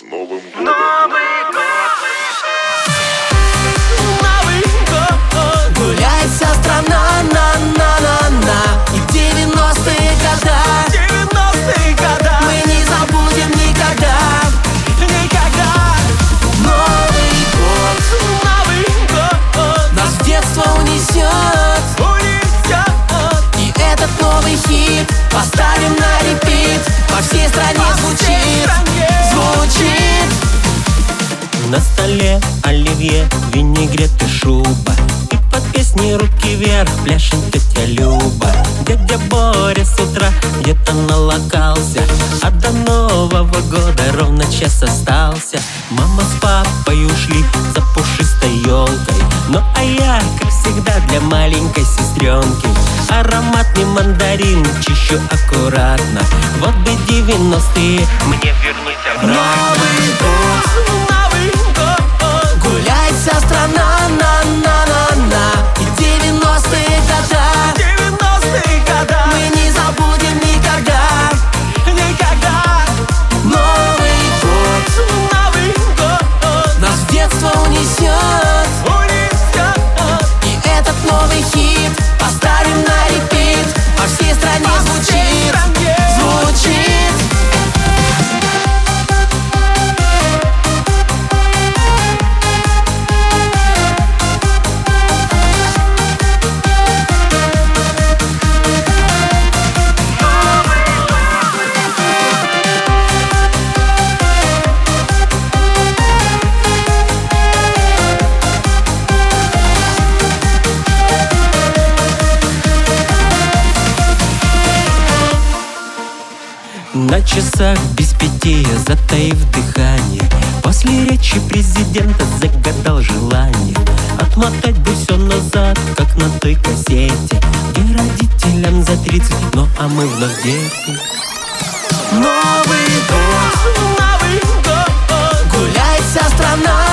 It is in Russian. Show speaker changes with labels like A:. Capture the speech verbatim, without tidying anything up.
A: С Новым годом!
B: Новый год! Новый год!
C: Гуляет вся страна, на-на-на-на. И девяностые года,
B: девяностые года
C: мы не забудем никогда.
B: никогда.
C: Новый год
B: Новый год
C: нас в детство унесет,
B: унесет.
C: и этот новый хит поставим на репит. По всей стране
B: По всей
C: звучит,
B: стране.
C: звучит.
D: На столе оливье, винегрет и шуба, и под песни руки вверх пляшет тетя Люба. Дядя Боря с утра где-то налокался, а до Нового года ровно час остался. Мама с папой ушли за пушистой елкой, ну а я, как всегда, для маленькой сестренки ароматный мандарин чищу аккуратно. Вот бы девяностые мне вернуть обратно.
C: Новый год,
B: Новый год
C: гуляет вся страна, на-на-на-на. И девяностые года,
B: девяностые года
C: мы не забудем никогда.
B: никогда.
C: Новый год
B: Новый год
C: нас в детство унесет,
B: унесет.
C: и этот новый хит поставим на репит. По всей стране
B: По всей
C: звучит,
B: стране.
C: звучит.
D: На часах без пяти, затаив дыхание, после речи президента загадал желание отмотать бы все назад, как на той кассете, где родителям за тридцать, ну а мы вновь дети.
C: Новый год
B: Новый год
C: гуляет вся страна,